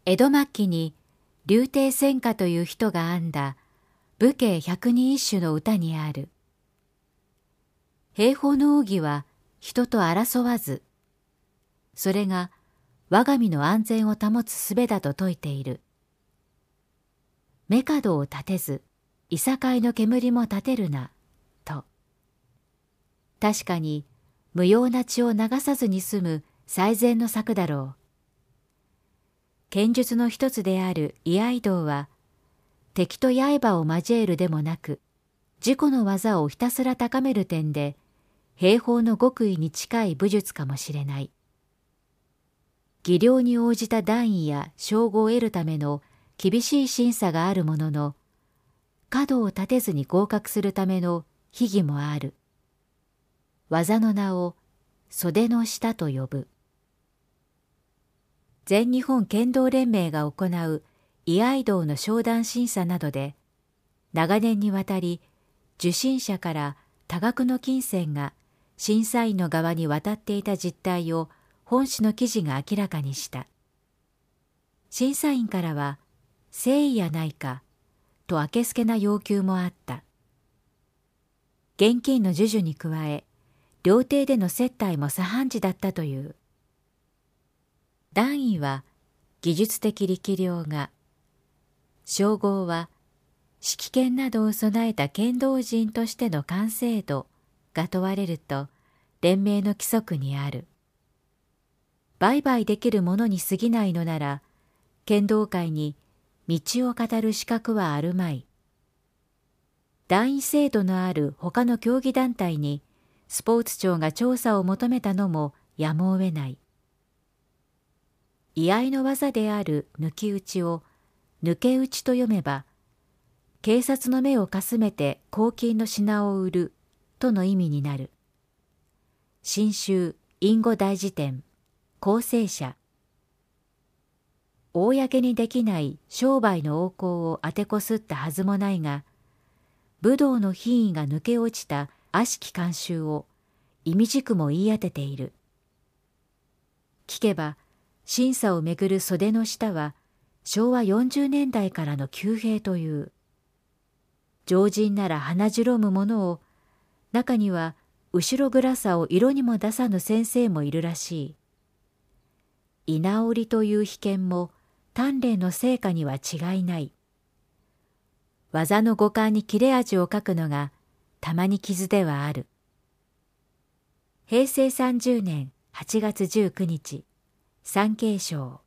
江戸末期に柳亭仙歌という人が編んだ武家百人一首の歌にある。兵法の奥義は人と争わず、それが我が身の安全を保つ術だと説いている。目角を立てず、いさかいの煙も立てるな、と。確かに無用な血を流さずに済む最善の策だろう。剣術の一つである居合道は、敵と刃を交えるでもなく、自己の技をひたすら高める点で、兵法の極意に近い武術かもしれない。技量に応じた段位や称号を得るための厳しい審査があるものの、角を立てずに合格するための秘技もある。技の名を袖の下と呼ぶ。全日本剣道連盟が行う居合道の昇段審査などで、長年にわたり受審者から多額の金銭が審査員の側に渡っていた実態を本誌の記事が明らかにした。審査員からは誠意やないかとあけすけな要求もあった。現金の授受に加え、料亭での接待も茶飯事だったという。段位は技術的力量が、称号は指揮権などを備えた剣道人としての完成度が問われると連盟の規則にある。売買できるものに過ぎないのなら、剣道界に道を語る資格はあるまい。段位制度のある他の競技団体にスポーツ庁が調査を求めたのもやむを得ない。居合の技である抜き打ちを抜け打ちと読めば、警察の目をかすめて公金の品を売るとの意味になる。新州隠語大辞典校正者。公にできない商売の横行を当てこすったはずもないが、武道の品位が抜け落ちた悪しき慣習を意味軸も言い当てている。聞けば、審査をめぐる袖の下は昭和40年代からの旧兵という。常人なら鼻白むものを、中には後ろ暗さを色にも出さぬ先生もいるらしい。居直りという秘剣も鍛錬の成果には違いない。技の五感に切れ味を欠くのがたまに傷ではある。平成30年8月19日、産経省。